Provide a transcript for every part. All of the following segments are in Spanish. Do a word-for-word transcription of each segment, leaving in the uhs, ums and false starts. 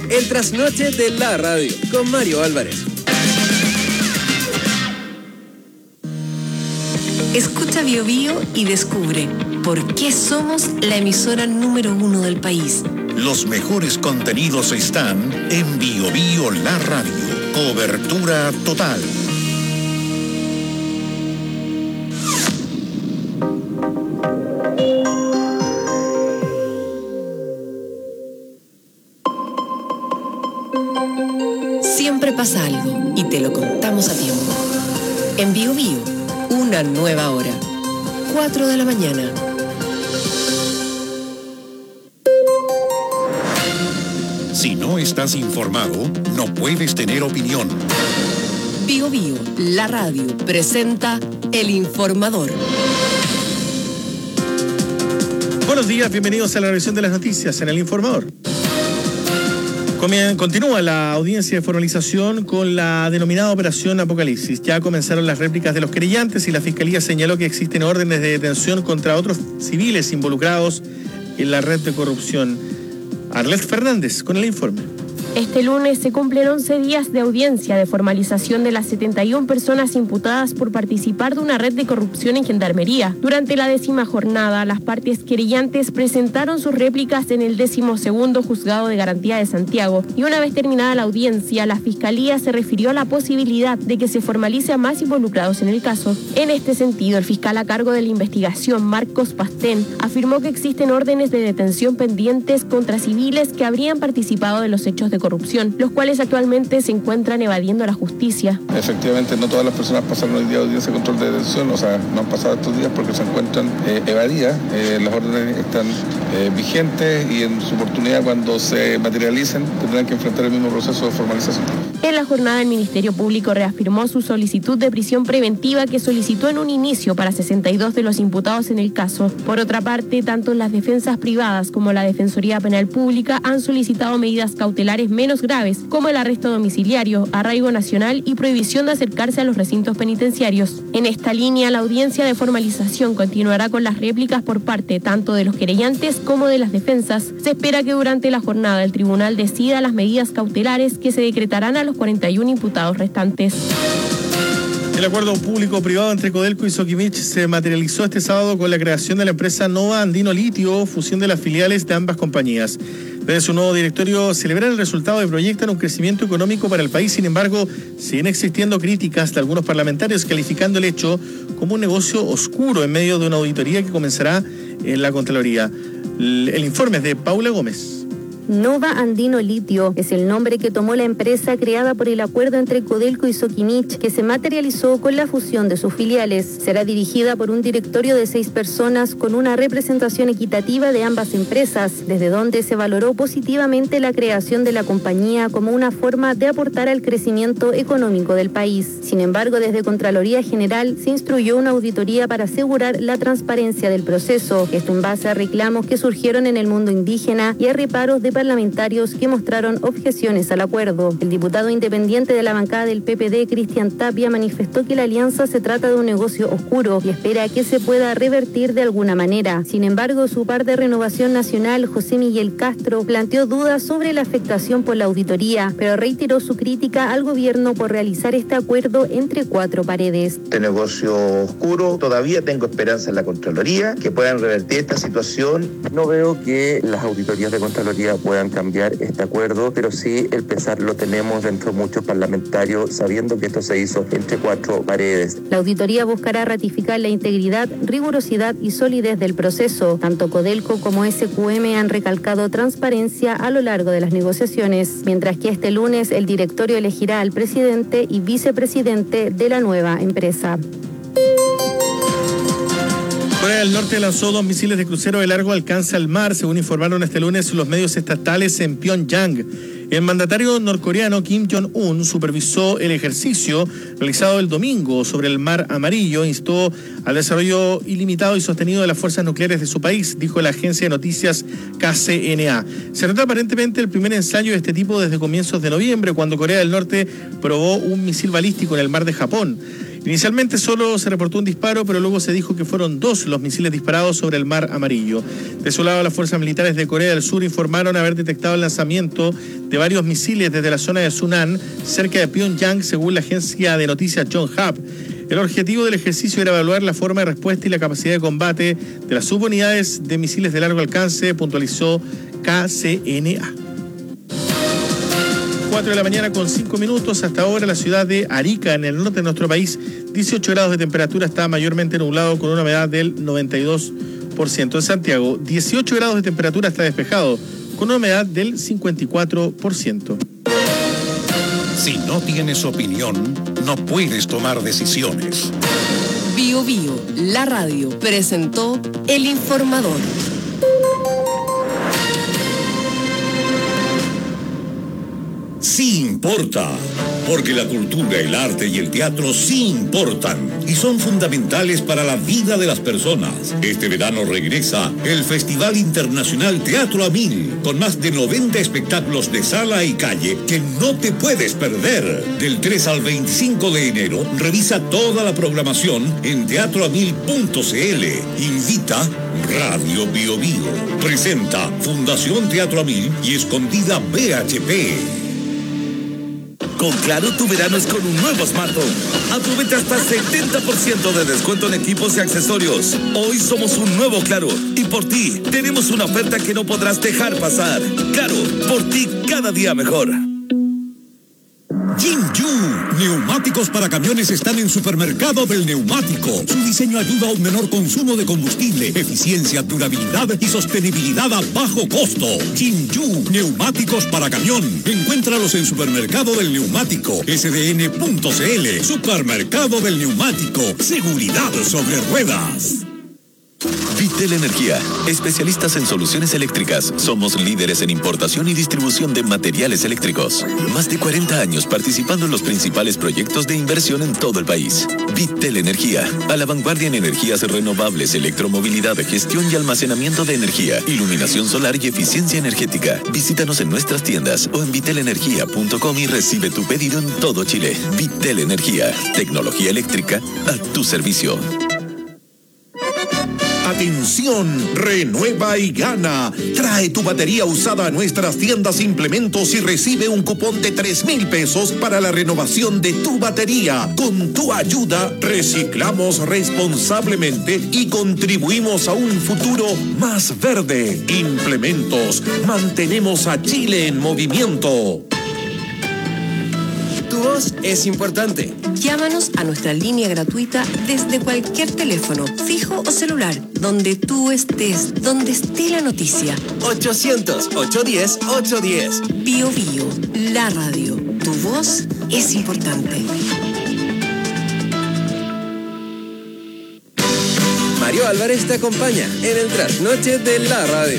El trasnoche de la radio, con Mario Álvarez. Escucha Bio Bio y descubre por qué somos la emisora número uno del país. Los mejores contenidos están en Bio Bio La Radio. Cobertura total. Siempre pasa algo y te lo contamos a tiempo. En Bio Bio, una nueva hora. cuatro de la mañana. Si no estás informado, no puedes tener opinión. Bio Bio, la radio, presenta El Informador. Buenos días, bienvenidos a la revisión de las noticias en El Informador. Continúa la audiencia de formalización con la denominada Operación Apocalipsis. Ya comenzaron las réplicas de los querellantes y la Fiscalía señaló que existen órdenes de detención contra otros civiles involucrados en la red de corrupción. Arlet Fernández con el informe. Este lunes se cumplen once días de audiencia de formalización de las setenta y una personas imputadas por participar de una red de corrupción en Gendarmería. Durante la décima jornada, las partes querellantes presentaron sus réplicas en el décimo segundo Juzgado de Garantía de Santiago y una vez terminada la audiencia, la Fiscalía se refirió a la posibilidad de que se formalice a más involucrados en el caso. En este sentido, el fiscal a cargo de la investigación, Marcos Pastén, afirmó que existen órdenes de detención pendientes contra civiles que habrían participado de los hechos de corrupción, los cuales actualmente se encuentran evadiendo la justicia. Efectivamente, no todas las personas pasaron hoy día audiencia de control de detención, o sea, no han pasado estos días porque se encuentran eh, evadidas. Eh, las órdenes están eh, vigentes y en su oportunidad, cuando se materialicen, tendrán que enfrentar el mismo proceso de formalización. En la jornada, el Ministerio Público reafirmó su solicitud de prisión preventiva que solicitó en un inicio para sesenta y dos de los imputados en el caso. Por otra parte, tanto las defensas privadas como la Defensoría Penal Pública han solicitado medidas cautelares menos graves, como el arresto domiciliario, arraigo nacional y prohibición de acercarse a los recintos penitenciarios. En esta línea, la audiencia de formalización continuará con las réplicas por parte tanto de los querellantes como de las defensas. Se espera que durante la jornada el tribunal decida las medidas cautelares que se decretarán a los cuarenta y uno imputados restantes. El acuerdo público-privado entre Codelco y Sokimich se materializó este sábado con la creación de la empresa Nova Andino Litio, fusión de las filiales de ambas compañías. Desde su nuevo directorio celebran el resultado y proyectan un crecimiento económico para el país. Sin embargo, siguen existiendo críticas de algunos parlamentarios calificando el hecho como un negocio oscuro en medio de una auditoría que comenzará en la Contraloría. El informe es de Paula Gómez. Nova Andino Litio es el nombre que tomó la empresa creada por el acuerdo entre Codelco y Sokimich, que se materializó con la fusión de sus filiales. Será dirigida por un directorio de seis personas con una representación equitativa de ambas empresas, desde donde se valoró positivamente la creación de la compañía como una forma de aportar al crecimiento económico del país. Sin embargo, desde Contraloría General se instruyó una auditoría para asegurar la transparencia del proceso, esto en base a reclamos que surgieron en el mundo indígena y a reparos de parlamentarios que mostraron objeciones al acuerdo. El diputado independiente de la bancada del P P D, Cristian Tapia, manifestó que la alianza se trata de un negocio oscuro y espera que se pueda revertir de alguna manera. Sin embargo, su par de Renovación Nacional, José Miguel Castro, planteó dudas sobre la afectación por la auditoría, pero reiteró su crítica al gobierno por realizar este acuerdo entre cuatro paredes. Este negocio oscuro, todavía tengo esperanza en la Contraloría, que puedan revertir esta situación. No veo que las auditorías de Contraloría puedan cambiar este acuerdo, pero sí el pesar lo tenemos dentro de muchos parlamentarios, sabiendo que esto se hizo entre cuatro paredes. La auditoría buscará ratificar la integridad, rigurosidad y solidez del proceso. Tanto Codelco como S Q M han recalcado transparencia a lo largo de las negociaciones, mientras que este lunes el directorio elegirá al presidente y vicepresidente de la nueva empresa. Corea del Norte lanzó dos misiles de crucero de largo alcance al mar, según informaron este lunes los medios estatales en Pyongyang. El mandatario norcoreano Kim Jong-un supervisó el ejercicio realizado el domingo sobre el Mar Amarillo, instó al desarrollo ilimitado y sostenido de las fuerzas nucleares de su país, dijo la agencia de noticias K C N A. Se trata aparentemente del primer ensayo de este tipo desde comienzos de noviembre, cuando Corea del Norte probó un misil balístico en el mar de Japón. Inicialmente solo se reportó un disparo, pero luego se dijo que fueron dos los misiles disparados sobre el Mar Amarillo. De su lado, las fuerzas militares de Corea del Sur informaron haber detectado el lanzamiento de varios misiles desde la zona de Sunan, cerca de Pyongyang, según la agencia de noticias Yonhap. El objetivo del ejercicio era evaluar la forma de respuesta y la capacidad de combate de las subunidades de misiles de largo alcance, puntualizó K C N A. cuatro de la mañana con cinco minutos. Hasta ahora la ciudad de Arica, en el norte de nuestro país, dieciocho grados de temperatura, está mayormente nublado con una humedad del noventa y dos por ciento. En Santiago, dieciocho grados de temperatura, está despejado con una humedad del cincuenta y cuatro por ciento. Si no tienes opinión, no puedes tomar decisiones. Bio Bio, la radio, presentó El Informador. Sí importa, porque la cultura, el arte y el teatro sí importan y son fundamentales para la vida de las personas. Este verano regresa el Festival Internacional Teatro a Mil, con más de noventa espectáculos de sala y calle que no te puedes perder. Del tres al veinticinco de enero, revisa toda la programación en teatro a mil punto c l. Invita Radio Bio Bio. Presenta Fundación Teatro a Mil y Escondida B H P. Con Claro, tu verano es con un nuevo smartphone. Aprovecha hasta setenta por ciento de descuento en equipos y accesorios. Hoy somos un nuevo Claro y por ti tenemos una oferta que no podrás dejar pasar. Claro, por ti cada día mejor. Jinju, neumáticos para camiones están en Supermercado del Neumático. Su diseño ayuda a un menor consumo de combustible, eficiencia, durabilidad y sostenibilidad a bajo costo. Jinju, neumáticos para camión. Encuéntralos en Supermercado del Neumático, S D N punto c l. Supermercado del Neumático, seguridad sobre ruedas. Vitel Energía, especialistas en soluciones eléctricas. Somos líderes en importación y distribución de materiales eléctricos. Más de cuarenta años participando en los principales proyectos de inversión en todo el país. Vitel Energía, a la vanguardia en energías renovables, electromovilidad, gestión y almacenamiento de energía, iluminación solar y eficiencia energética. Visítanos en nuestras tiendas o en vitel energía punto com y recibe tu pedido en todo Chile. Vitel Energía, tecnología eléctrica a tu servicio. Atención, renueva y gana. Trae tu batería usada a nuestras tiendas Implementos y recibe un cupón de tres mil pesos para la renovación de tu batería. Con tu ayuda, reciclamos responsablemente y contribuimos a un futuro más verde. Implementos, mantenemos a Chile en movimiento. Tu voz es importante. Llámanos a nuestra línea gratuita desde cualquier teléfono, fijo o celular, donde tú estés, donde esté la noticia. ochocientos, ochocientos diez, ochocientos diez. Bio Bio, la radio. Tu voz es importante. Mario Álvarez te acompaña en el trasnoche de la radio.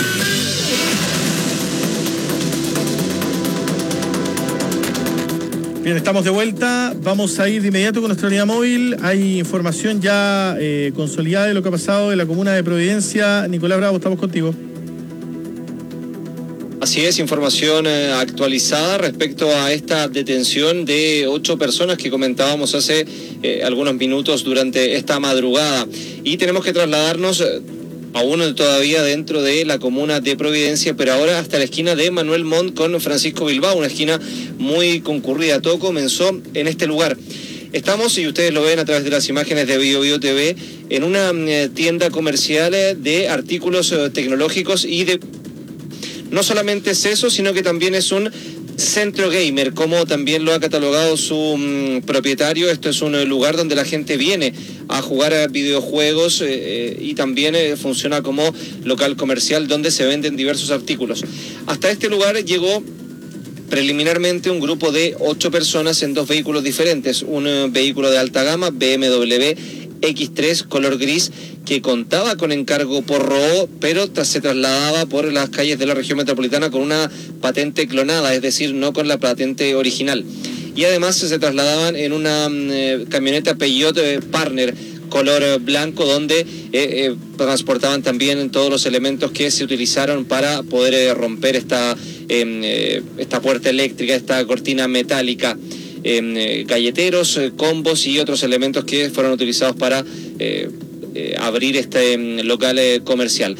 Bien, estamos de vuelta. Vamos a ir de inmediato con nuestra unidad móvil. Hay información ya eh, consolidada de lo que ha pasado en la comuna de Providencia. Nicolás Bravo, estamos contigo. Así es, información eh, actualizada respecto a esta detención de ocho personas que comentábamos hace eh, algunos minutos durante esta madrugada. Y tenemos que trasladarnos eh, aún todavía dentro de la comuna de Providencia, pero ahora hasta la esquina de Manuel Montt con Francisco Bilbao, una esquina muy concurrida. Todo comenzó en este lugar. Estamos, y ustedes lo ven a través de las imágenes de Bio Bio T V, en una eh, tienda comercial de artículos eh, tecnológicos y de... No solamente es eso, sino que también es un centro gamer, como también lo ha catalogado su um, propietario. Esto es un lugar donde la gente viene a jugar a videojuegos eh, y también eh, funciona como local comercial donde se venden diversos artículos. Hasta este lugar llegó preliminarmente un grupo de ocho personas en dos vehículos diferentes. Un uh, vehículo de alta gama, B M W X tres color gris, que contaba con encargo por robo, pero se trasladaba por las calles de la región metropolitana con una patente clonada, es decir, no con la patente original. Y además se trasladaban en una eh, camioneta Peugeot eh, Partner color blanco, donde eh, eh, transportaban también todos los elementos que se utilizaron para poder eh, romper esta, eh, esta puerta eléctrica, esta cortina metálica. eh, galleteros, eh, combos y otros elementos que fueron utilizados para eh, eh, abrir este eh, local eh, comercial.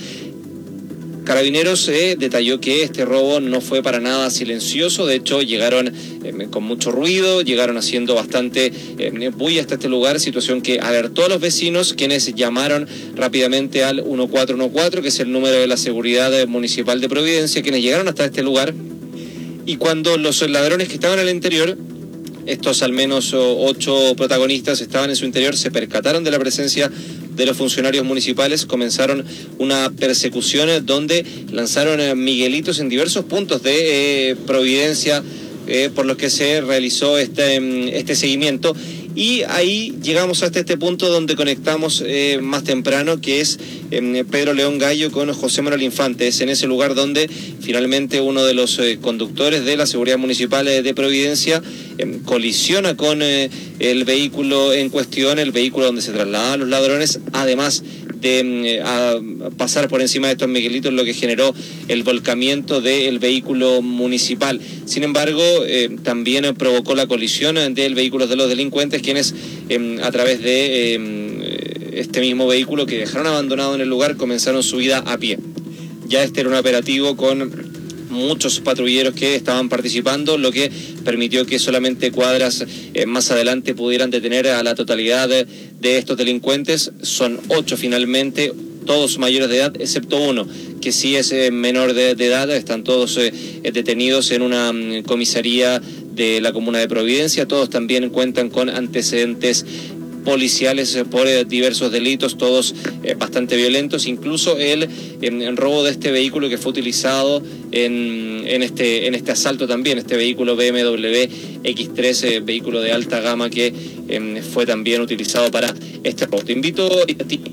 Carabineros eh, detalló que este robo no fue para nada silencioso, de hecho llegaron eh, con mucho ruido, llegaron haciendo bastante eh, bulla hasta este lugar, situación que alertó a los vecinos, quienes llamaron rápidamente al uno cuatro uno cuatro, que es el número de la seguridad municipal de Providencia, quienes llegaron hasta este lugar, y cuando los ladrones que estaban al interior, estos al menos ocho protagonistas estaban en su interior, se percataron de la presencia de los funcionarios municipales, comenzaron una persecución donde lanzaron miguelitos en diversos puntos de eh, Providencia, eh, por los que se realizó este, este seguimiento. Y ahí llegamos hasta este punto donde conectamos eh, más temprano, que es eh, Pedro León Gallo con José Manuel Infante. Es en ese lugar donde finalmente uno de los eh, conductores de la seguridad municipal eh, de Providencia eh, colisiona con eh, el vehículo en cuestión, el vehículo donde se trasladaban los ladrones, además de eh, a pasar por encima de estos miguelitos, lo que generó el volcamiento del vehículo municipal. Sin embargo, eh, también provocó la colisión del vehículo de los delincuentes, quienes eh, a través de eh, este mismo vehículo que dejaron abandonado en el lugar comenzaron su vida a pie. Ya este era un operativo con muchos patrulleros que estaban participando, lo que permitió que solamente cuadras eh, más adelante pudieran detener a la totalidad de, de estos delincuentes. Son ocho finalmente, todos mayores de edad, excepto uno, que sí es eh, menor de, de edad. Están todos eh, detenidos en una um, comisaría de la comuna de Providencia. Todos también cuentan con antecedentes policiales eh, por eh, diversos delitos, todos eh, bastante violentos, incluso el, en, en robo de este vehículo que fue utilizado en, en, este, en este asalto también, este vehículo B M W X tres, eh, vehículo de alta gama que eh, fue también utilizado para este robo. Te invito a ti.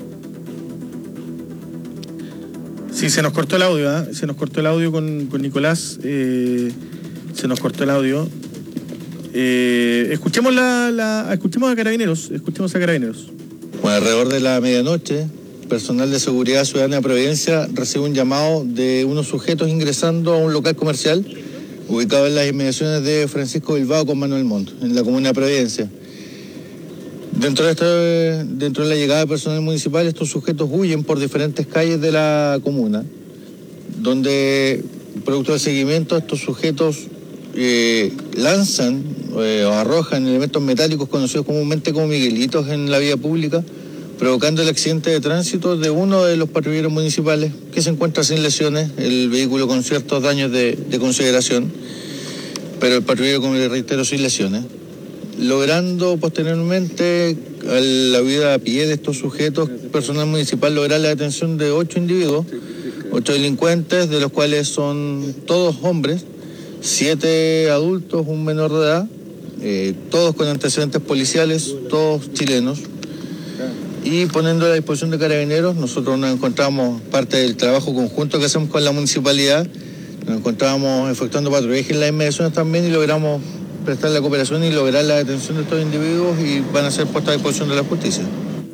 Sí, se nos cortó el audio, ¿eh? se nos cortó el audio con, con Nicolás, eh, se nos cortó el audio. Eh, escuchemos la, la escuchemos a Carabineros, escuchemos a Carabineros. Bueno, alrededor de la medianoche, personal de seguridad ciudadana de Providencia recibe un llamado de unos sujetos ingresando a un local comercial ubicado en las inmediaciones de Francisco Bilbao con Manuel Montt, en la comuna de Providencia. Dentro de, este, dentro de la llegada de personal municipal, estos sujetos huyen por diferentes calles de la comuna, donde, producto del seguimiento, estos sujetos eh, lanzan eh, o arrojan elementos metálicos conocidos comúnmente como miguelitos en la vía pública, provocando el accidente de tránsito de uno de los patrulleros municipales, que se encuentra sin lesiones, el vehículo con ciertos daños de, de consideración, pero el patrullero, como le reitero, sin lesiones, logrando posteriormente a la vida a pie de estos sujetos, personal municipal lograr la detención de ocho individuos, ocho delincuentes, de los cuales son todos hombres, siete adultos, un menor de edad, eh, todos con antecedentes policiales, todos chilenos. Y poniendo a la disposición de Carabineros, nosotros nos encontramos, parte del trabajo conjunto que hacemos con la municipalidad, nos encontrábamos efectuando patrullaje en las inmediaciones también y logramos prestar la cooperación y lograr la detención de estos individuos y van a ser puestos a disposición de la justicia.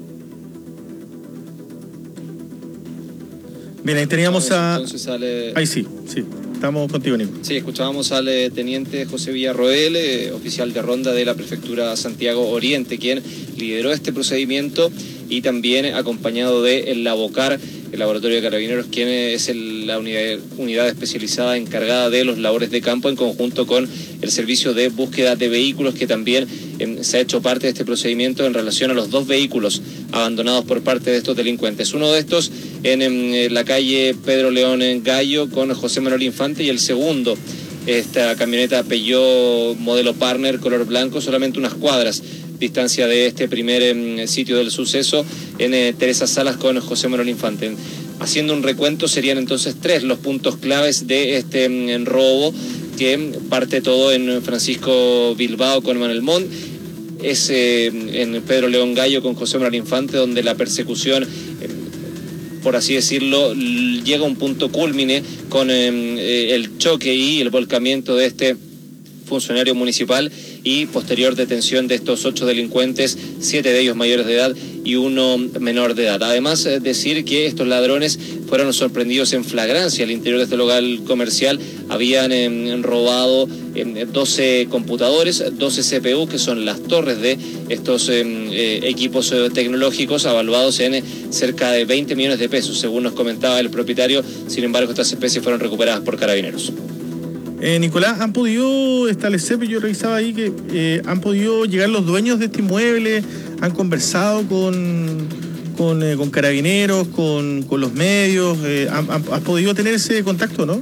Bien, ahí teníamos a... Entonces sale... Ahí sí, sí. Estamos contigo, Nico. Sí, escuchábamos al eh, teniente José Villarroel, eh, oficial de ronda de la prefectura Santiago Oriente, quien lideró este procedimiento y también acompañado de el Labocar, el laboratorio de Carabineros, quien es el, la unidad, unidad especializada encargada de los labores de campo en conjunto con el servicio de búsqueda de vehículos, que también eh, se ha hecho parte de este procedimiento en relación a los dos vehículos abandonados por parte de estos delincuentes. Uno de estos en, en la calle Pedro León en Gallo con José Manuel Infante, y el segundo, esta camioneta Peugeot modelo Partner color blanco, solamente unas cuadras distancia de este primer eh, sitio del suceso en eh, Teresa Salas con José Manuel Infante. Haciendo un recuento, serían entonces tres los puntos claves de este eh, robo, que parte todo en Francisco Bilbao con Manuel Montt, es eh, en Pedro León Gallo con José Manuel Infante, donde la persecución, eh, por así decirlo, llega a un punto cúlmine con eh, el choque y el volcamiento de este funcionario municipal y posterior detención de estos ocho delincuentes, siete de ellos mayores de edad y uno menor de edad. Además, eh, decir que estos ladrones fueron sorprendidos en flagrancia al interior de este local comercial. Habían eh, robado eh, doce computadores, doce C P U, que son las torres de estos eh, eh, equipos eh, tecnológicos, avaluados en eh, cerca de veinte millones de pesos, según nos comentaba el propietario. Sin embargo, estas especies fueron recuperadas por Carabineros. Eh, Nicolás, ¿han podido establecer, yo revisaba ahí que eh, han podido llegar los dueños de este inmueble, han conversado con, con, eh, con Carabineros, con, con los medios, eh, han, han, ¿has podido tener ese contacto, no?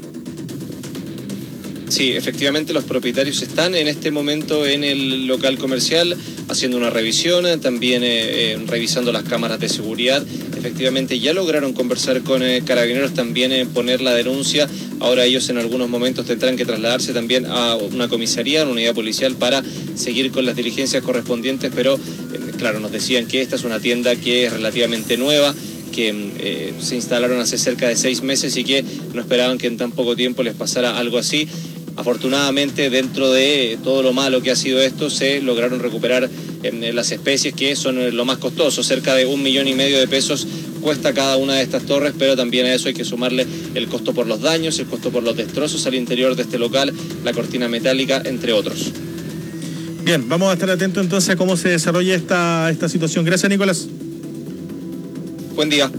Sí, efectivamente los propietarios están en este momento en el local comercial haciendo una revisión, también eh, eh, revisando las cámaras de seguridad. Efectivamente ya lograron conversar con eh, Carabineros, también eh, poner la denuncia. Ahora ellos en algunos momentos tendrán que trasladarse también a una comisaría, a una unidad policial, para seguir con las diligencias correspondientes, pero eh, claro, nos decían que esta es una tienda que es relativamente nueva, que eh, se instalaron hace cerca de seis meses y que no esperaban que en tan poco tiempo les pasara algo así. Afortunadamente, dentro de todo lo malo que ha sido esto, se lograron recuperar eh, las especies, que son lo más costoso. Cerca de un millón y medio de pesos cuesta cada una de estas torres, pero también a eso hay que sumarle el costo por los daños, el costo por los destrozos al interior de este local, la cortina metálica, entre otros. Bien, vamos a estar atentos entonces a cómo se desarrolla esta, esta situación. Gracias, Nicolás. Buen día.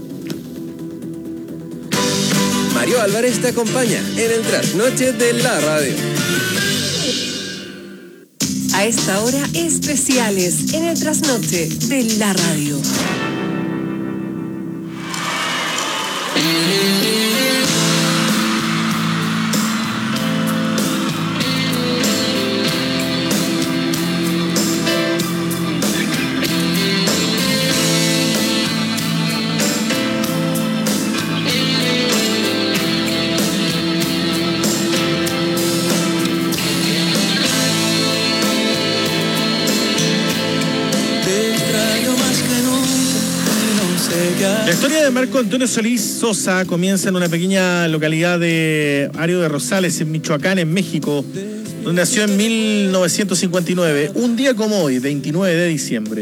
Mario Álvarez te acompaña en el trasnoche de la radio. A esta hora, especiales en el trasnoche de la radio. La historia de Marco Antonio Solís Sosa comienza en una pequeña localidad de Ario de Rosales, en Michoacán, en México, donde nació en mil novecientos cincuenta y nueve, un día como hoy, veintinueve de diciembre.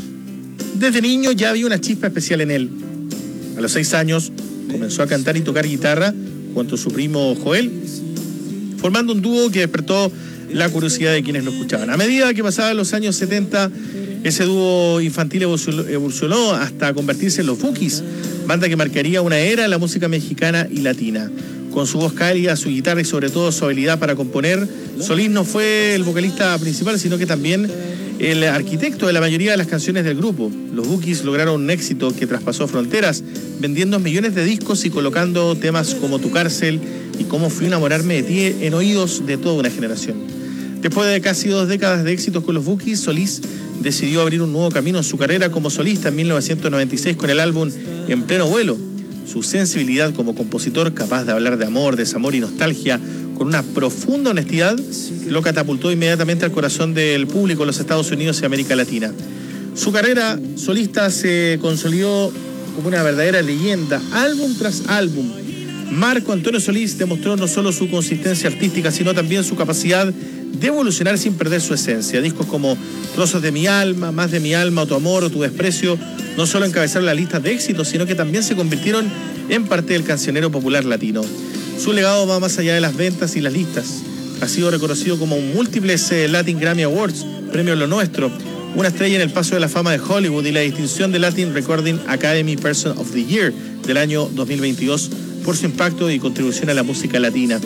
Desde niño ya había una chispa especial en él. A los seis años comenzó a cantar y tocar guitarra junto a su primo Joel, formando un dúo que despertó la curiosidad de quienes lo escuchaban. A medida que pasaban los años setenta, ese dúo infantil evolucionó hasta convertirse en los Bukis, banda que marcaría una era en la música mexicana y latina. Con su voz cálida, su guitarra y sobre todo su habilidad para componer, Solís no fue el vocalista principal, sino que también el arquitecto de la mayoría de las canciones del grupo. Los Bukis lograron un éxito que traspasó fronteras, vendiendo millones de discos y colocando temas como Tu Cárcel y Cómo Fui a Enamorarme de Ti en oídos de toda una generación. Después de casi dos décadas de éxitos con los Bukis, Solís decidió abrir un nuevo camino en su carrera como solista en mil novecientos noventa y seis con el álbum En Pleno Vuelo. Su sensibilidad como compositor, capaz de hablar de amor, desamor y nostalgia con una profunda honestidad, lo catapultó inmediatamente al corazón del público en los Estados Unidos y América Latina. Su carrera solista se consolidó como una verdadera leyenda, álbum tras álbum. Marco Antonio Solís demostró no solo su consistencia artística, sino también su capacidad de evolucionar sin perder su esencia. Discos como Trozos de mi alma, Más de mi alma, o Tu amor o Tu desprecio, no solo encabezaron la lista de éxitos, sino que también se convirtieron en parte del cancionero popular latino. Su legado va más allá de las ventas y las listas. Ha sido reconocido como múltiples eh, Latin Grammy Awards, premio Lo Nuestro, una estrella en el Paso de la Fama de Hollywood y la distinción de Latin Recording Academy Person of the Year del año dos mil veintidós por su impacto y contribución a la música latina.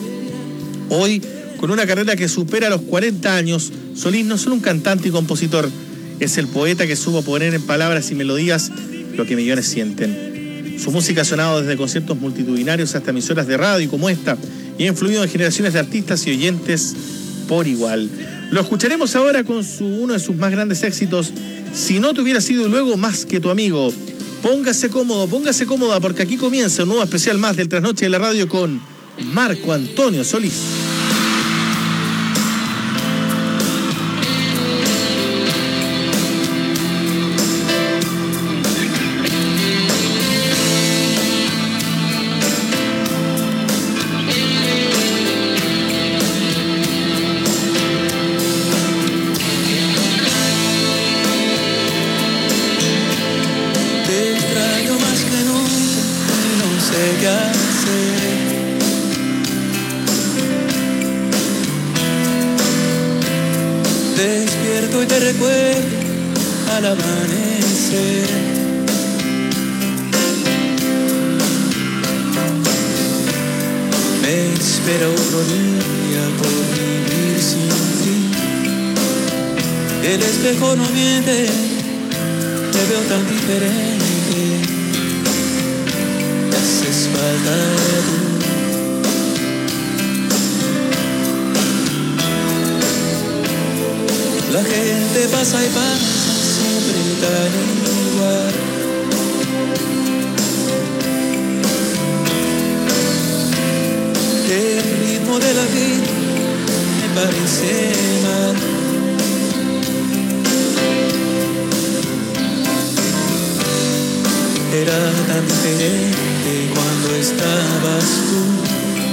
Hoy, con una carrera que supera los cuarenta años, Solís no es solo un cantante y compositor, es el poeta que supo poner en palabras y melodías lo que millones sienten. Su música ha sonado desde conciertos multitudinarios hasta emisoras de radio como esta y ha influido en generaciones de artistas y oyentes por igual. Lo escucharemos ahora con su, uno de sus más grandes éxitos, Si no te hubiera sido luego más que tu amigo. Póngase cómodo, póngase cómoda, porque aquí comienza un nuevo especial más del Trasnoche de la Radio con Marco Antonio Solís. despierto y te recuerdo al amanecer. Me espera otro día por vivir sin ti. El espejo no miente, te veo tan diferente. Me haces falta tú. La gente pasa y pasa, siempre tan igual. El ritmo de la vida me parece mal. Era tan diferente cuando estabas tú.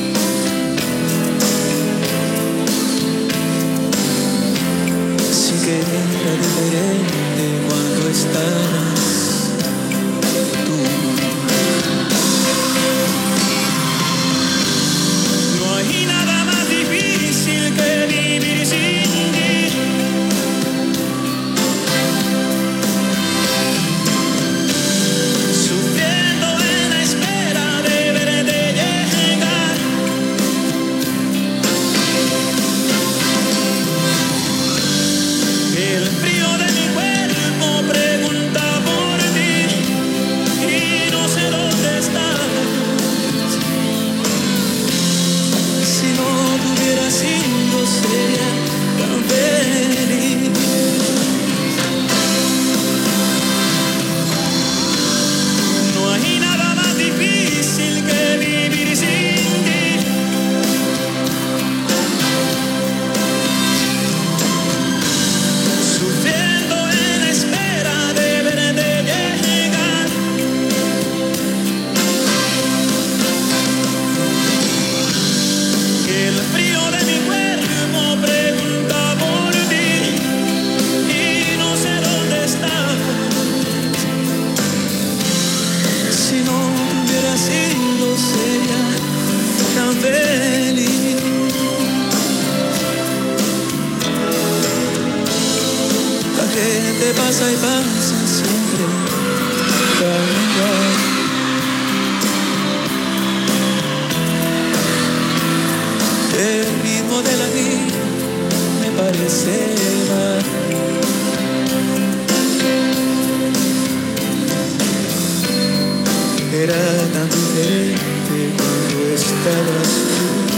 Era diferente cuando estabas tú. No hay nada más difícil que vivir sin ti. Sufriendo en la espera de verte llegar. El frío de mi cuerpo pregunta por ti y no sé dónde estás. Si no te hubiera sido, sería tan feliz. No hay nada más difícil que vivir sin ti. Sufriendo en la espera de verte llegar. El frío de mi cuerpo pregunta por ti y no sé dónde estás. Si no hubiera sido, sería tan feliz. La gente pasa y pasa siempre tan igual. El ritmo de la vida me parece mal. Era tan diferente cuando estabas tú.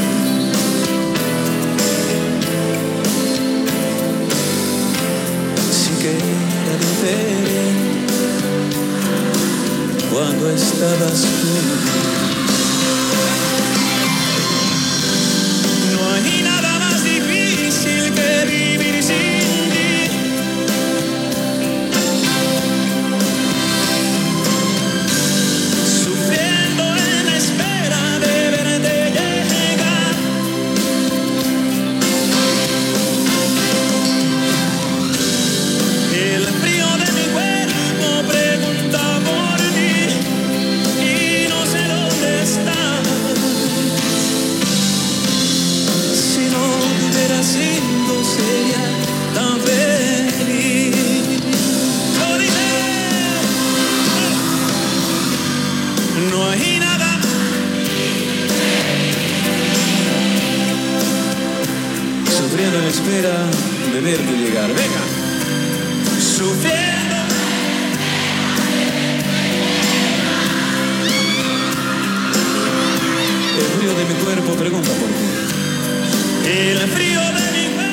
Sí que era diferente cuando estabas tú. No hay nada más difícil que vivir sin ti. Sufriendo en la espera de verte llegar. El frío de mi cuerpo pregunta por ti y no sé dónde estás. Si no hubiera sido, sería tan feliz. Lo diré. No hay nada. Sufriendo en espera de verte llegar. Venga. Sufriendo. El frío de mi cuerpo pregunta por ti. El frío de mi cuerpo.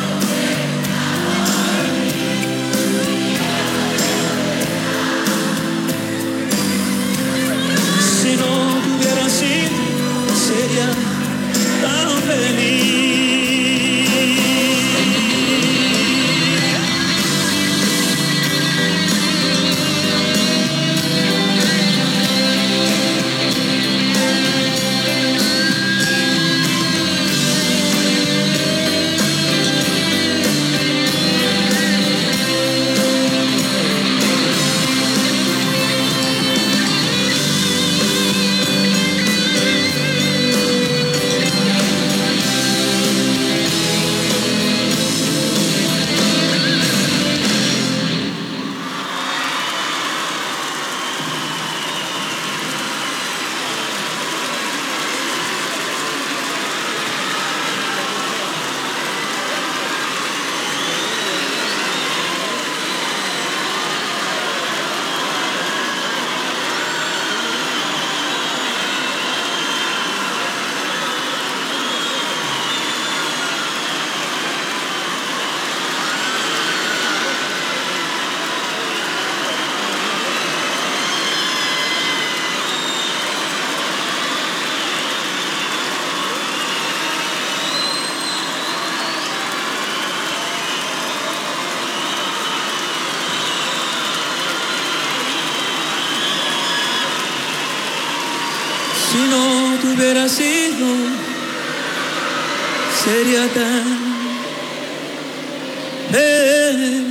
Si no tuviera sido, sería tan feliz. Si no te hubiera sido, sería tan feliz.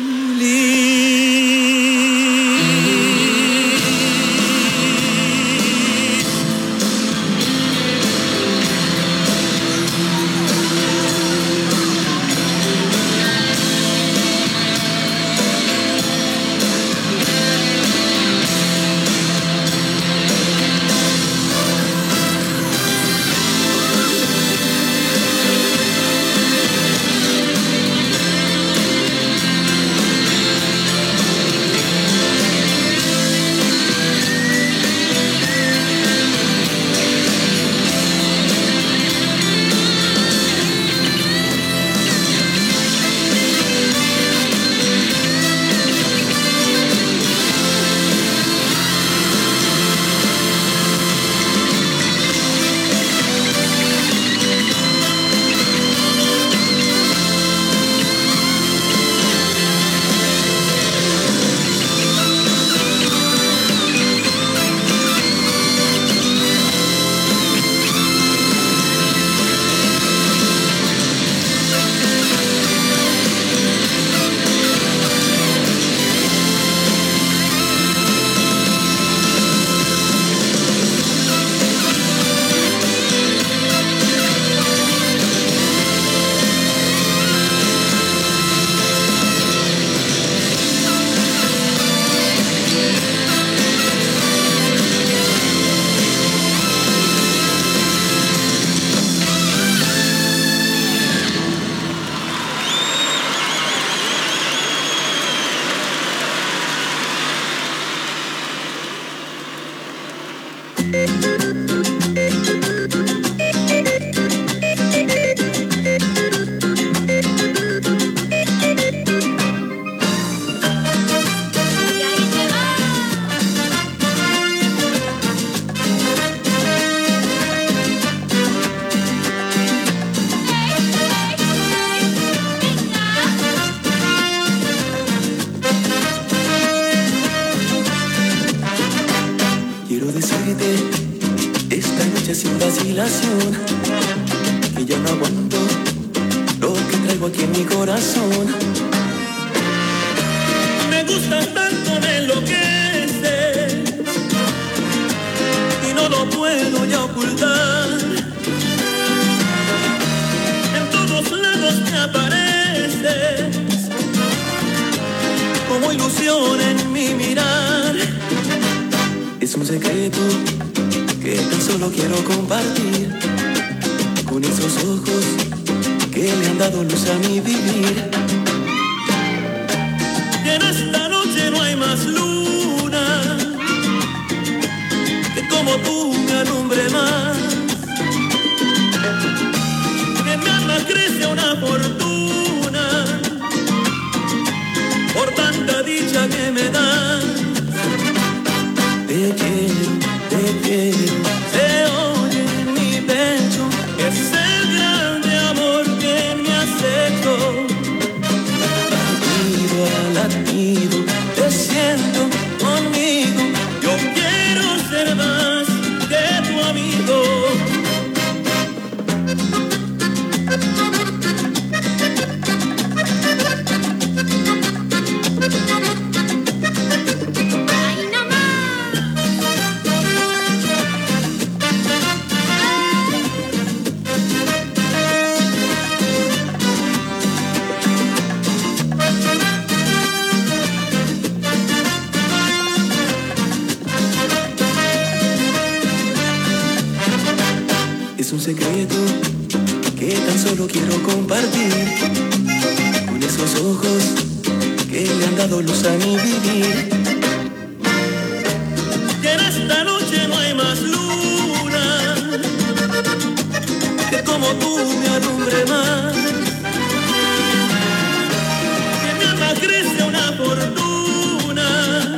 Que ya no aguanto lo que traigo aquí en mi corazón. Me gustas tanto, me enloqueces y no lo puedo ya ocultar. En todos lados me apareces como ilusión en mi mirar. Es un secreto que tan solo quiero compartir con esos ojos que le han dado luz a mi vivir. Y en esta noche no hay más luna que como tú me alumbre más. En mi alma crece una fortuna por tanta dicha que me das. Te quiero, te quiero, se oye en mi pecho, es el grande amor que me has hecho. Latido a latido, te siento conmigo, yo quiero ser más que tu amigo. Un secreto que tan solo quiero compartir con esos ojos que le han dado luz a mi vivir. Y en esta noche no hay más luna que como tú me alumbre más. Que en mi alma crece una fortuna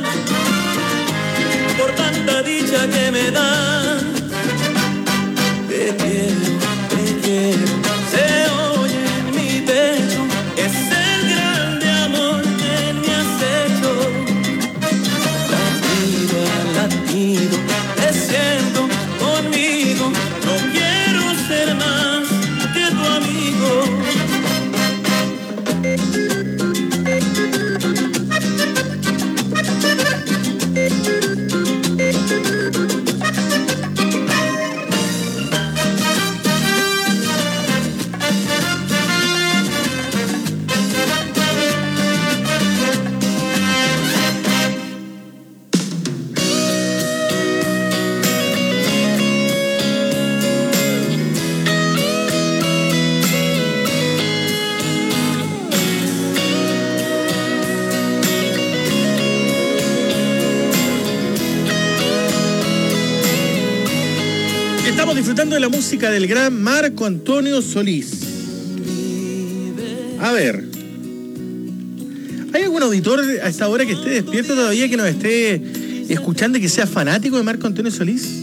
por tanta dicha que me da. Te quiero, te quiero, se oye en mi pecho, es el grande amor que me has hecho. Latido a latido, te siento disfrutando de la música del gran Marco Antonio Solís. A ver, ¿hay algún auditor a esta hora que esté despierto todavía, que nos esté escuchando y que sea fanático de Marco Antonio Solís?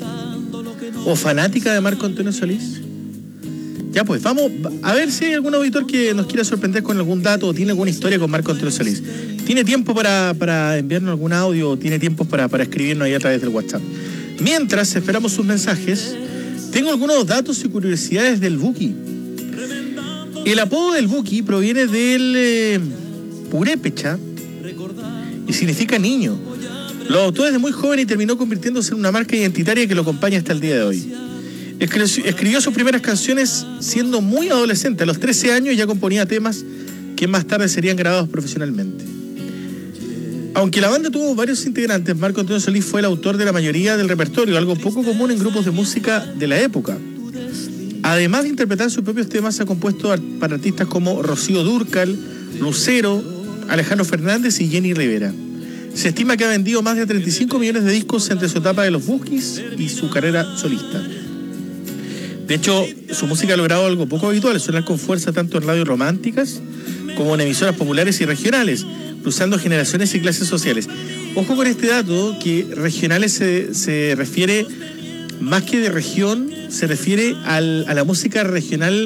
¿O fanática de Marco Antonio Solís? Ya pues, vamos a ver si hay algún auditor que nos quiera sorprender con algún dato o tiene alguna historia con Marco Antonio Solís. ¿Tiene tiempo para, para enviarnos algún audio o tiene tiempo para, para escribirnos ahí a través del WhatsApp? Mientras esperamos sus mensajes, tengo algunos datos y curiosidades del Buki. El apodo del Buki proviene del eh, purépecha y significa niño. Lo adoptó desde muy joven y terminó convirtiéndose en una marca identitaria que lo acompaña hasta el día de hoy. Escribió sus primeras canciones siendo muy adolescente. A los trece años ya componía temas que más tarde serían grabados profesionalmente. Aunque la banda tuvo varios integrantes, Marco Antonio Solís fue el autor de la mayoría del repertorio, algo poco común en grupos de música de la época. Además de interpretar sus propios temas, ha compuesto para artistas como Rocío Dúrcal, Lucero, Alejandro Fernández y Jenny Rivera. Se estima que ha vendido más de treinta y cinco millones de discos entre su etapa de los Bukis y su carrera solista. De hecho, su música ha logrado algo poco habitual, sonar con fuerza tanto en radios románticas como en emisoras populares y regionales, cruzando generaciones y clases sociales. Ojo con este dato, que regionales se, se refiere, más que de región, se refiere al, a la música regional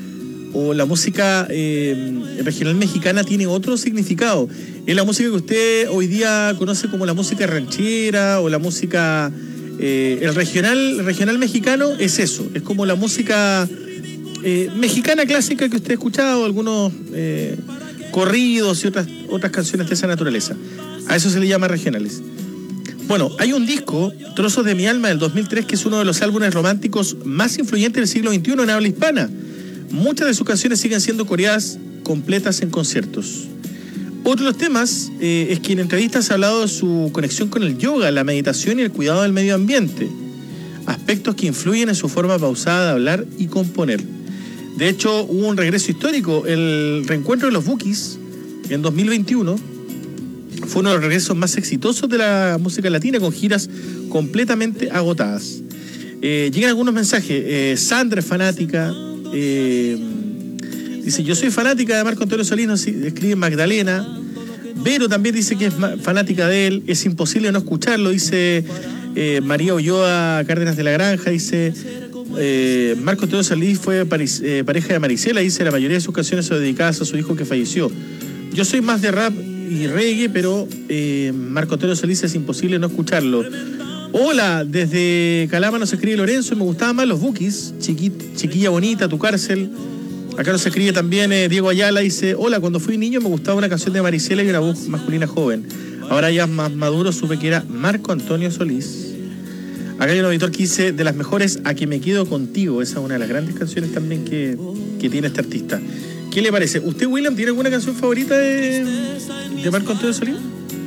o la música eh, regional mexicana tiene otro significado. Es la música que usted hoy día conoce como la música ranchera o la música... Eh, el regional, el regional mexicano es eso, es como la música eh, mexicana clásica que usted ha escuchado, algunos eh, corridos y otras, otras canciones de esa naturaleza. A eso se le llama regionales. Bueno, hay un disco, Trozos de mi alma, del dos mil tres, que es uno de los álbumes románticos más influyentes del siglo veintiuno en habla hispana. Muchas de sus canciones siguen siendo coreadas completas en conciertos. Otro de los temas eh, es que en entrevistas ha hablado de su conexión con el yoga, la meditación y el cuidado del medio ambiente, aspectos que influyen en su forma pausada de hablar y componer. De hecho, hubo un regreso histórico. El reencuentro de los Bukis en dos mil veintiuno fue uno de los regresos más exitosos de la música latina, con giras completamente agotadas. Eh, llegan algunos mensajes. Eh, Sandra es fanática. Eh, Dice, yo soy fanática de Marco Antonio Solís, nos escribe Magdalena. Vero también dice que es fanática de él. Es imposible no escucharlo, dice eh, María Ulloa Cárdenas de la Granja. Dice, eh, Marco Antonio Solís fue paris, eh, pareja de Marisela. Dice, la mayoría de sus canciones son dedicadas a su hijo que falleció. Yo soy más de rap y reggae, pero eh, Marco Antonio Solís es imposible no escucharlo. Hola, desde Calama nos escribe Lorenzo. Me gustaban más los Bukis. Chiqui, chiquilla bonita, tu cárcel. Acá nos escribe también eh, Diego Ayala, dice, hola, cuando fui niño me gustaba una canción de Marisela y una voz masculina joven. Ahora ya más maduro supe que era Marco Antonio Solís. Acá hay un auditor que dice, de las mejores, A que me quedo contigo. Esa es una de las grandes canciones también que, que tiene este artista. ¿Qué le parece? ¿Usted, William, tiene alguna canción favorita de, de Marco Antonio Solís?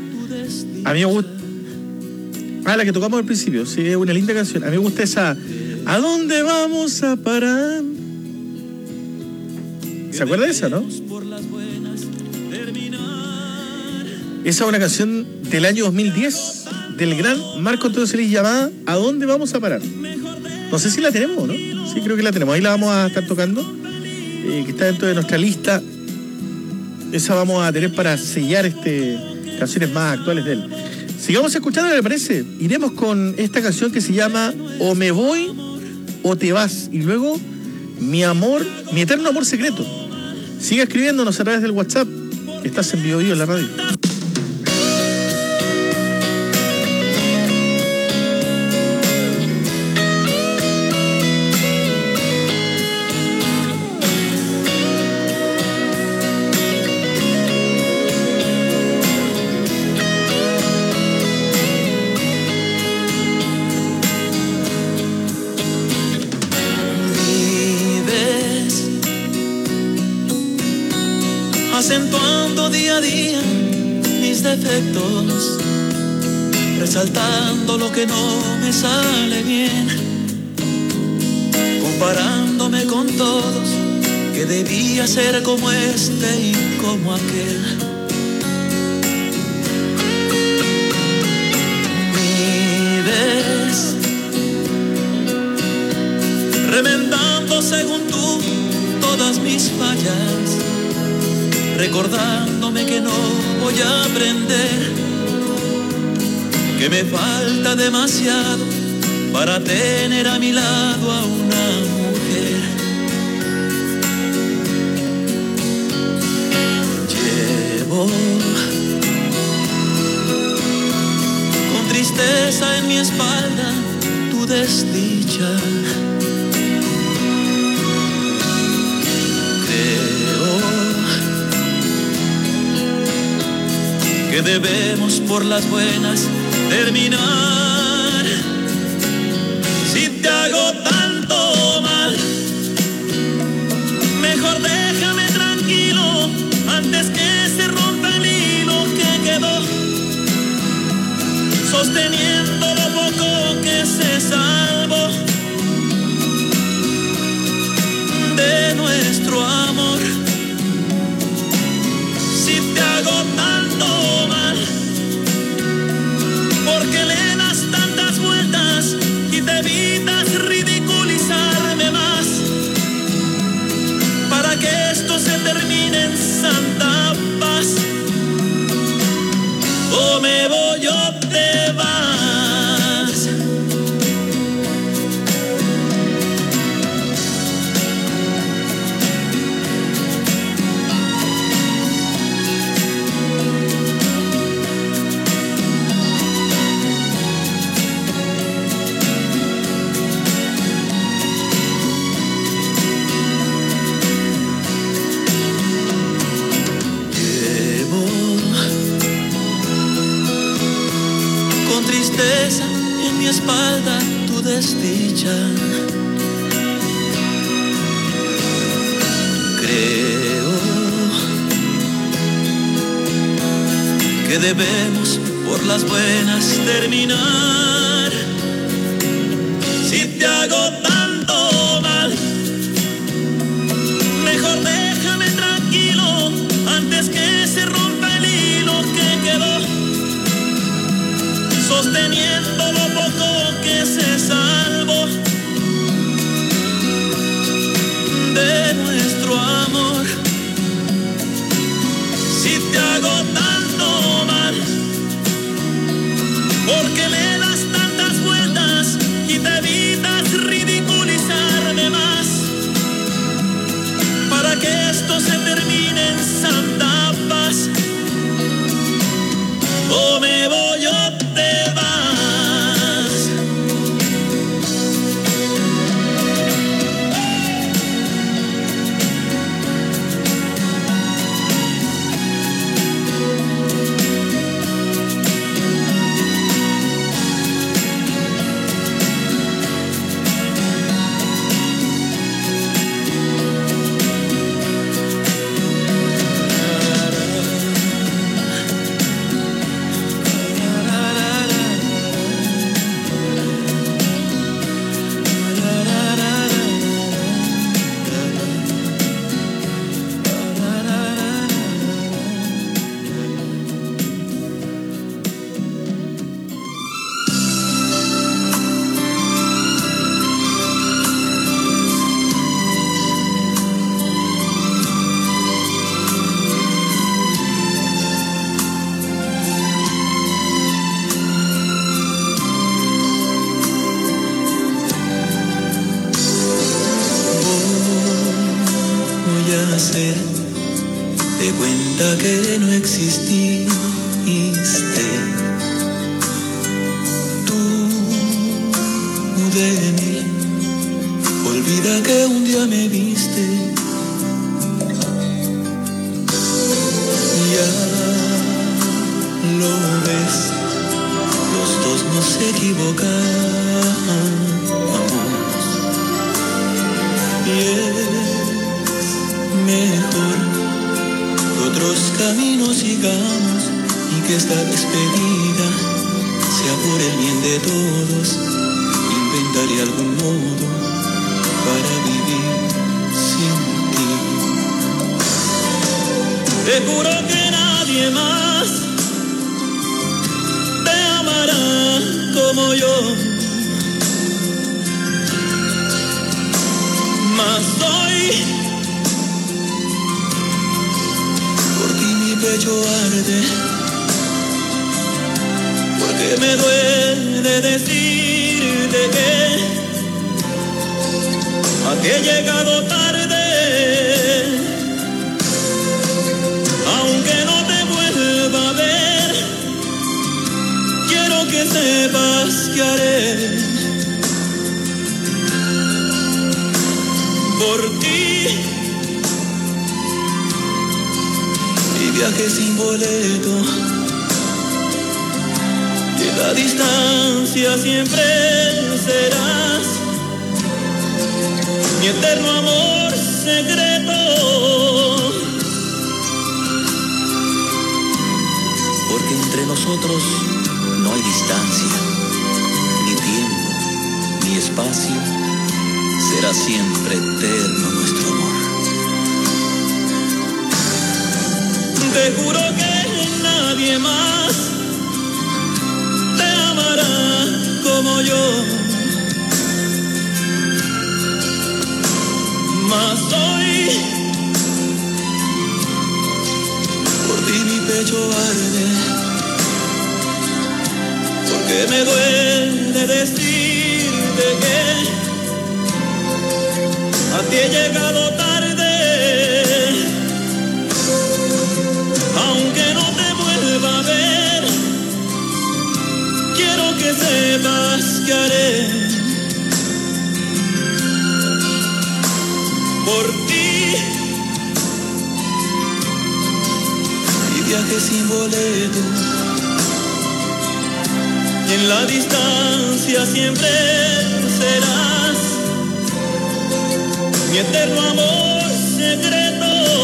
A mí me gusta... Ah, la que tocamos al principio, sí, es una linda canción. A mí me gusta esa, ¿a dónde vamos a parar? ¿Se acuerda de esa, no? Esa es una canción del año dos mil diez del gran Marco Antonio Solís llamada ¿A dónde vamos a parar? No sé si la tenemos, ¿no? Sí, creo que la tenemos. Ahí la vamos a estar tocando, eh, que está dentro de nuestra lista. Esa vamos a tener para sellar este canciones más actuales de él. Sigamos escuchando, ¿le parece? Iremos con esta canción que se llama O me voy o te vas. Y luego Mi amor, mi eterno amor secreto. Sigue escribiéndonos a través del WhatsApp. Estás en Vivo Vivo en la radio. Acentuando día a día mis defectos, resaltando lo que no me sale bien, comparándome con todos, que debía ser como este y como aquel. Vives remendando según tú todas mis fallas, recordándome que no voy a aprender, que me falta demasiado para tener a mi lado a una mujer. Llevo con tristeza en mi espalda tu desdicha. Que debemos por las buenas terminar. Si te hago tanto mal, mejor déjame tranquilo antes que se rompa el hilo que quedó sosteniendo lo poco que se salvó de nuestro amor. Si te hago tanto mal, porque le das tantas vueltas y te evitas ridiculizarme más, para que esto se termine en santa paz. O me voy o te vas. En mi espalda tu desdicha. Creo que debemos por las buenas terminar. Si te hago tanto mal, mejor déjame tranquilo antes que se rompa el hilo que quedó sosteniendo lo poco que se salvó de nuestro amor. Si te hago tanto mal, porque le das tantas vueltas y te evitas ridiculizarme más, para que esto se termine en santa paz. O me voy o te vas. De cuenta que no exististe. Tú de mí, olvida que un día me viste. Ya lo ves, los dos nos equivocamos. Y es mejor que otros caminos sigamos y que esta despedida sea por el bien de todos. Inventaré algún modo para vivir sin ti. Te juro que nadie más te amará como yo. Mas hoy por ti mi pecho arde, porque me duele decirte que a ti he llegado tarde, aunque no te vuelva a ver, quiero que sepas que haré por ti mi viaje sin boleto, y en la distancia siempre serás mi eterno amor secreto, porque entre nosotros no hay distancia, ni tiempo, ni espacio, será siempre eterno nuestro amor. Te juro que nadie más te amará como yo. Mas hoy por ti mi pecho arde, porque me duele decirte que a ti he llegado tarde, aunque no te vuelva a ver, quiero que sepas que haré por ti mi viaje sin boleto, y en la distancia siempre serás mi eterno amor secreto.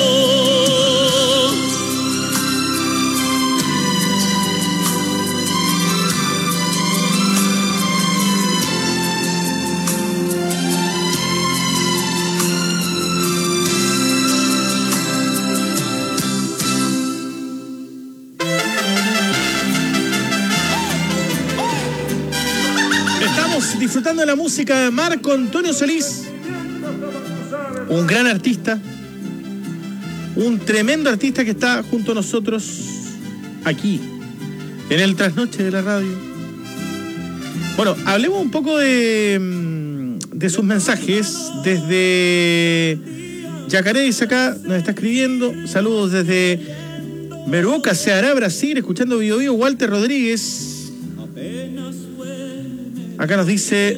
Estamos disfrutando de la música de Marco Antonio Solís, un gran artista, un tremendo artista que está junto a nosotros aquí, en el Trasnoche de la Radio. Bueno, hablemos un poco de, de sus mensajes. Desde Yacaré dice acá, nos está escribiendo, saludos desde Meruoca, Ceará, Brasil, escuchando Bio Bio. Walter Rodríguez acá nos dice: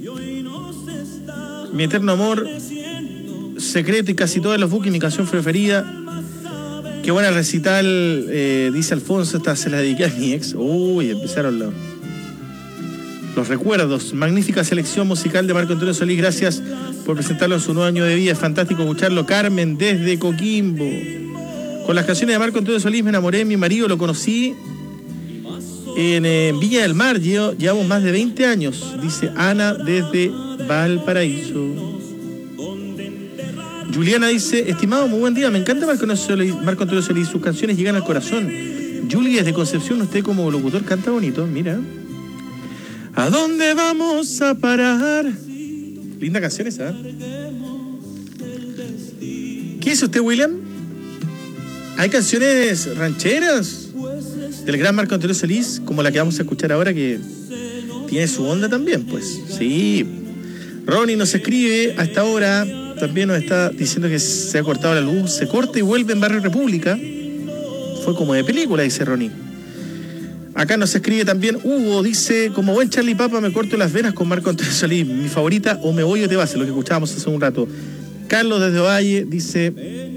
mi eterno amor secreto y casi todos los buques, mi canción preferida. Qué buena recital, eh, dice Alfonso, esta se la dediqué a mi ex. Uy, empezaron los, los recuerdos. Magnífica selección musical de Marco Antonio Solís, gracias por presentarlo en su nuevo año de vida, es fantástico escucharlo. Carmen desde Coquimbo: con las canciones de Marco Antonio Solís me enamoré de mi marido, lo conocí en eh, Villa del Mar, Llevo, llevamos más de veinte años, dice Ana desde Valparaíso. Juliana dice: estimado, muy buen día, me encanta Marco Antonio Solís, Marco Antonio Solís, sus canciones llegan al corazón. Juli desde Concepción, usted como locutor canta bonito, mira. ¿A dónde vamos a parar? Linda canción esa. ¿Qué es usted, William? ¿Hay canciones rancheras del gran Marco Antonio Solís, como la que vamos a escuchar ahora, que tiene su onda también, pues? Sí. Ronnie nos escribe a esta hora, también nos está diciendo que se ha cortado la luz, se corta y vuelve en Barrio República. Fue como de película, dice Ronnie. Acá nos escribe también Hugo, dice: como buen Charlie Papa me corto las venas con Marco Antonio Solís, mi favorita, o me voy o te vas, lo que escuchábamos hace un rato. Carlos desde Ovalle dice: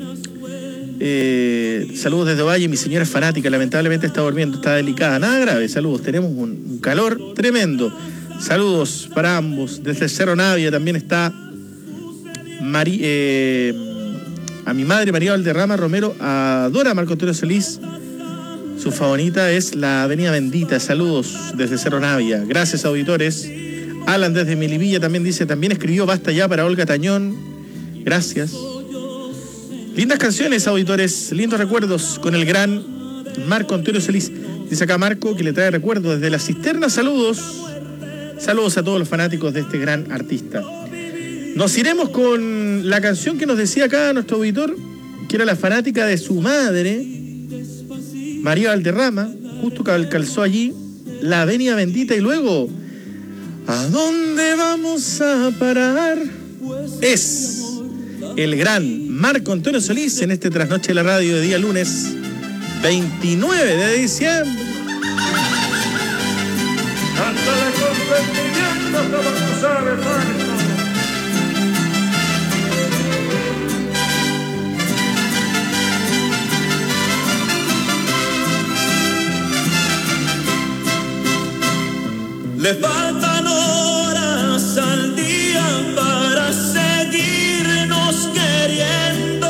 eh, saludos desde Ovalle, mi señora es fanática, lamentablemente está durmiendo, está delicada, nada grave, saludos, tenemos un, un calor tremendo. Saludos para ambos. Desde Cerro Navia también está Mari, eh, a mi madre María Valderrama Romero, adora Marco Antonio Solís. Su favorita es la Avenida Bendita. Saludos desde Cerro Navia. Gracias, auditores. Alan desde Melipilla también dice: también escribió Basta Ya para Olga Tañón. Gracias. Lindas canciones, auditores. Lindos recuerdos con el gran Marco Antonio Solís. Dice acá Marco que le trae recuerdos desde la cisterna. Saludos. Saludos a todos los fanáticos de este gran artista. Nos iremos con la canción que nos decía acá nuestro auditor, que era la fanática de su madre, María Valderrama, justo cal- calzó allí La Venia Bendita, y luego ¿a dónde vamos a parar? Es el gran Marco Antonio Solís en este Trasnoche de la Radio de día lunes veintinueve de diciembre. Cántale con sentimiento, no vamos a reparto. Le faltan horas al día para seguirnos queriendo.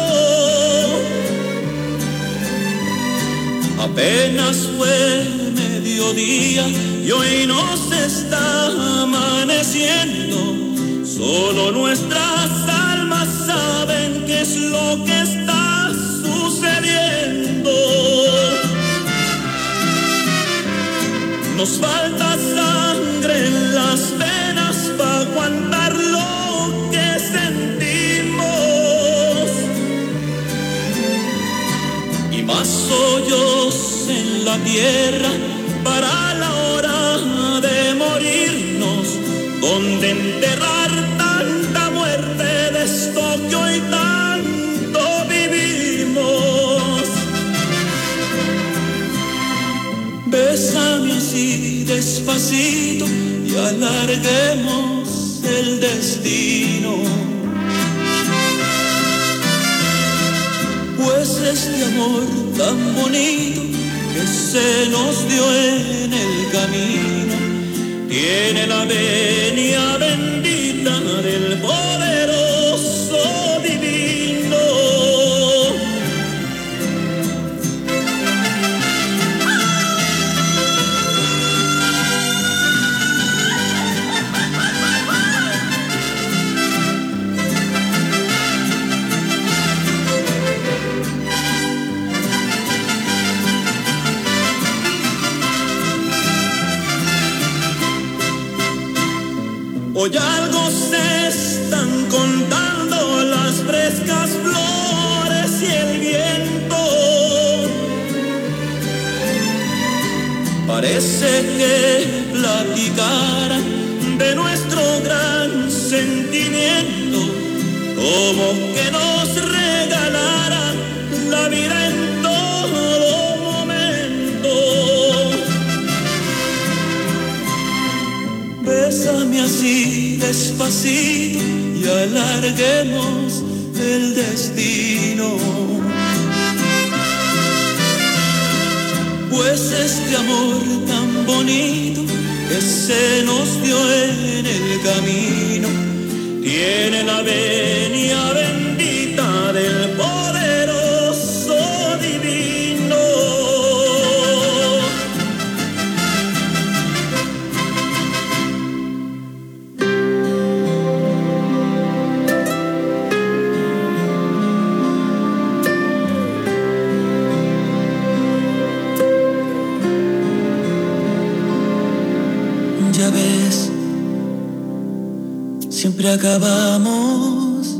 Apenas fue mediodía y hoy nos está amaneciendo. Solo nuestras almas saben qué es lo que está sucediendo. Nos falta sangre en las venas para aguantar lo que sentimos, y más hoyos en la tierra para la hora de morirnos, donde enterrar tanta muerte de esto que hoy tanto vivimos. Bésame así despacito y alarguemos el destino, pues este amor tan bonito que se nos dio en el camino tiene la venia bendita del poderoso divino. Hoy algo se están contando las frescas flores y el viento. Parece que platicaran de nuestro gran sentimiento, como que nos regalaran la vida en todo momento. Bésame así despacito y alarguemos el destino, pues este amor tan bonito que se nos dio en el camino tiene la venia bendita del poderoso divino. Ya ves, siempre acabamos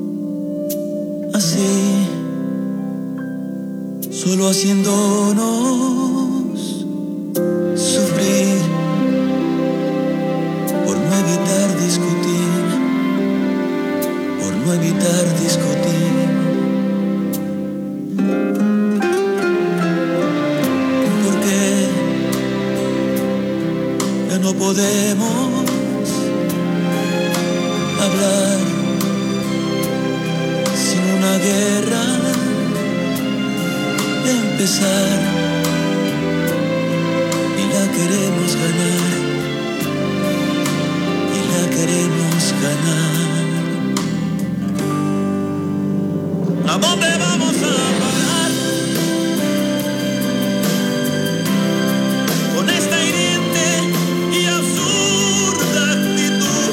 así, solo haciéndonos sufrir por no evitar discutir, por no evitar discutir. Porque ya no podemos hablar sin una guerra de empezar, y la queremos ganar, y la queremos ganar. ¿A dónde vamos a parar con esta hiriente y absurda actitud?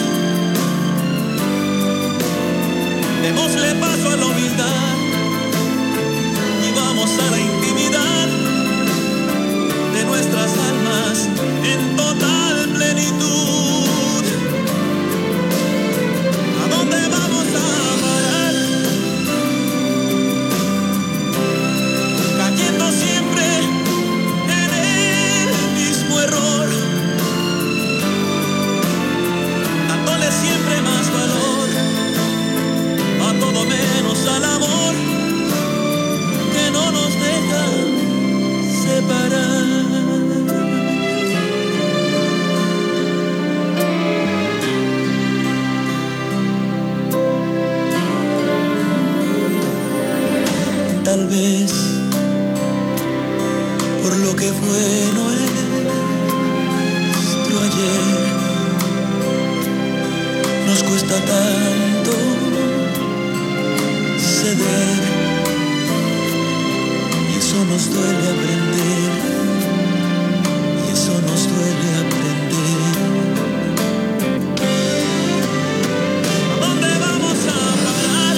Démosle paso a la humildad y vamos a la intimidad de nuestras almas en total plenitud. ¿A dónde tal vez por lo que fue nuestro ayer nos cuesta tanto ceder y eso nos duele aprender y eso nos duele aprender. ¿A dónde vamos a parar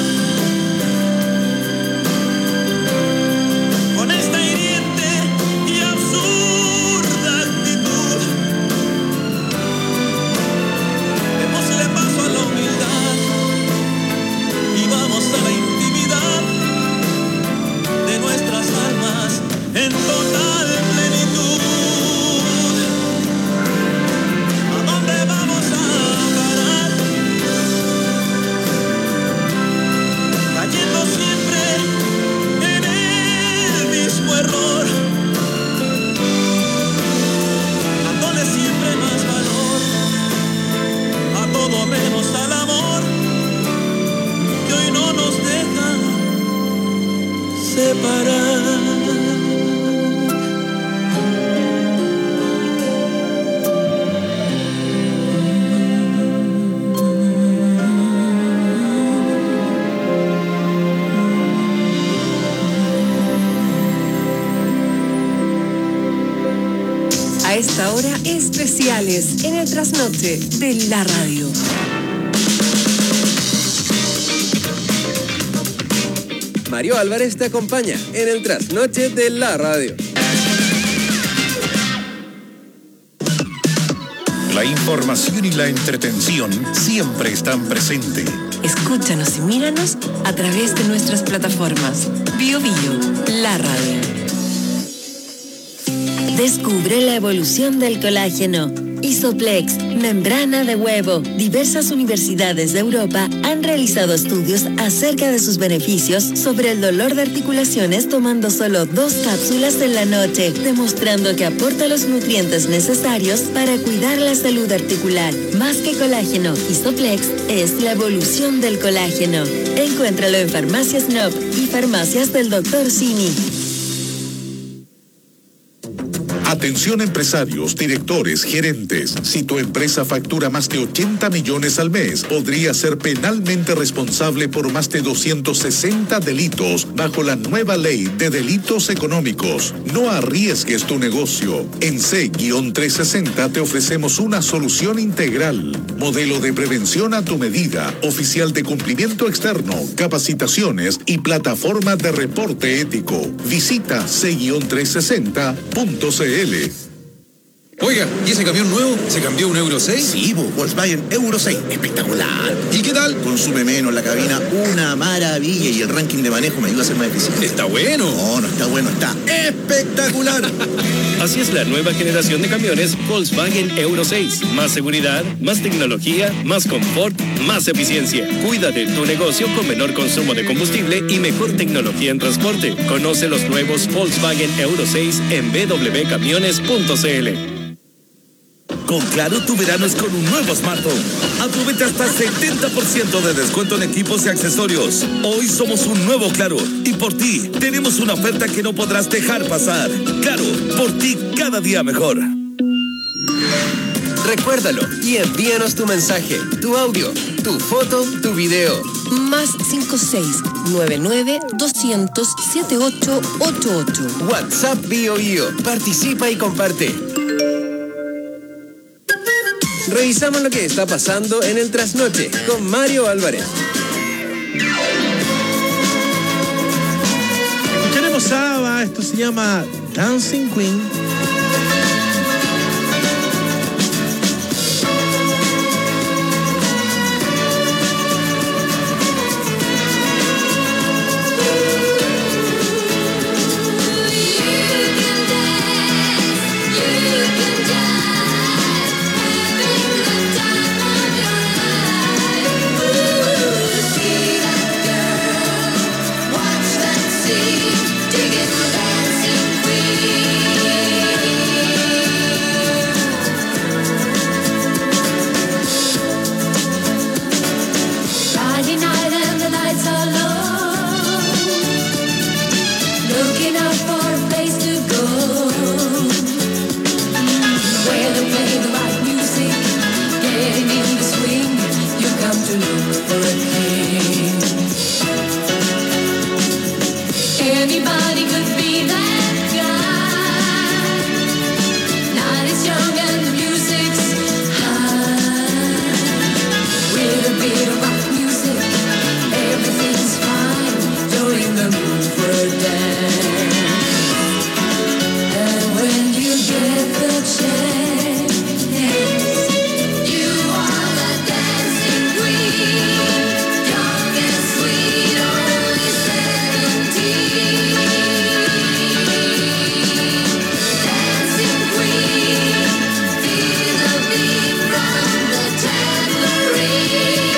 con esta hiriente y absurda actitud? Démosle paso a la humildad y vamos a la intimidad de nuestras almas en total plenitud. ¿A dónde vamos a parar? Cayendo siempre en el mismo error, dándole siempre más valor a todo menos al amor que hoy no nos deja separar. A esta hora, especiales en el trasnoche de la radio. Mario Álvarez te acompaña en el trasnoche de la radio. La información y la entretención siempre están presentes. Escúchanos y míranos a través de nuestras plataformas. Bio Bio, la radio. Descubre la evolución del colágeno. Isoplex, membrana de huevo. Diversas universidades de Europa han realizado estudios acerca de sus beneficios sobre el dolor de articulaciones tomando solo dos cápsulas en la noche, demostrando que aporta los nutrientes necesarios para cuidar la salud articular. Más que colágeno, Isoplex es la evolución del colágeno. Encuéntralo en Farmacias N O P y Farmacias del doctor Simi. Atención empresarios, directores, gerentes. Si tu empresa factura más de ochenta millones al mes, podría ser penalmente responsable por más de doscientos sesenta delitos bajo la nueva ley de delitos económicos. No arriesgues tu negocio. En C trescientos sesenta te ofrecemos una solución integral. Modelo de prevención a tu medida, oficial de cumplimiento externo, capacitaciones y plataforma de reporte ético. Visita C trescientos sesenta punto c l. Oiga, ¿y ese camión nuevo? ¿Se cambió un Euro seis? Sí, Volkswagen Euro seis. Espectacular. ¿Y qué tal? Consume menos la cabina, una maravilla, y el ranking de manejo me ayuda a ser más eficiente. ¿Está bueno? No, no está bueno, está espectacular. Así es la nueva generación de camiones Volkswagen Euro seis. Más seguridad, más tecnología, más confort, más eficiencia. Cuida de tu negocio con menor consumo de combustible y mejor tecnología en transporte. Conoce los nuevos Volkswagen Euro seis en b w camiones punto c l. Con Claro, tu verano es con un nuevo smartphone. Aprovecha hasta setenta por ciento de descuento en equipos y accesorios. Hoy somos un nuevo Claro y por ti tenemos una oferta que no podrás dejar pasar. Claro, por ti cada día mejor. Recuérdalo y envíanos tu mensaje, tu audio, tu foto, tu video. Más cinco seis nueve nueve doscientos setenta y ocho ochenta y ocho. WhatsApp Bio Bio. Participa y comparte. Revisamos lo que está pasando en el trasnoche con Mario Álvarez. Escucharemos a ABBA, esto se llama Dancing Queen. Dig it, dancing queen. Anybody could be that guy. Night is young and the music's high. With a bit of rock music, everything's fine. You're in the mood for a dance. And when you get the chance, you are the dancing queen. Young and sweet, only seventeen. Dancing queen, feel the beat from the tambourine.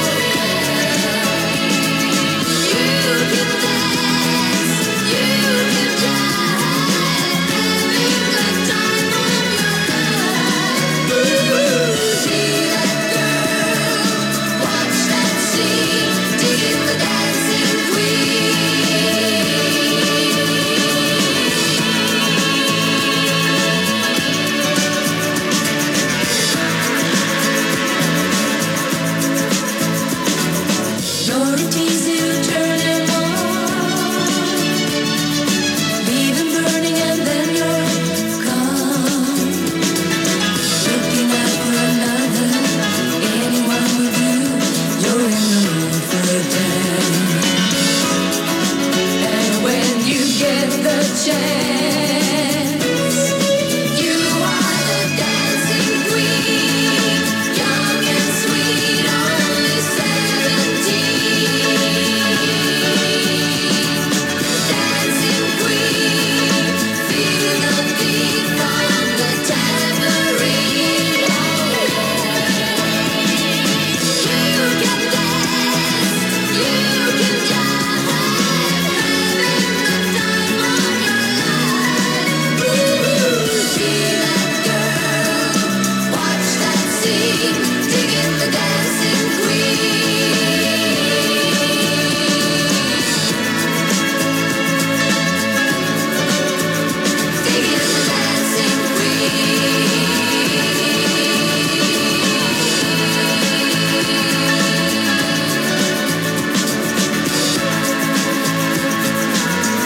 You can dance, you can jive, having the time of your life. See that girl, watch that scene, dig the dancing queen. You're a teasy to turn him on, leave him burning and then you're gone. Looking out for another, anyone with you, you're in the mood for a dance. And when you get the chance,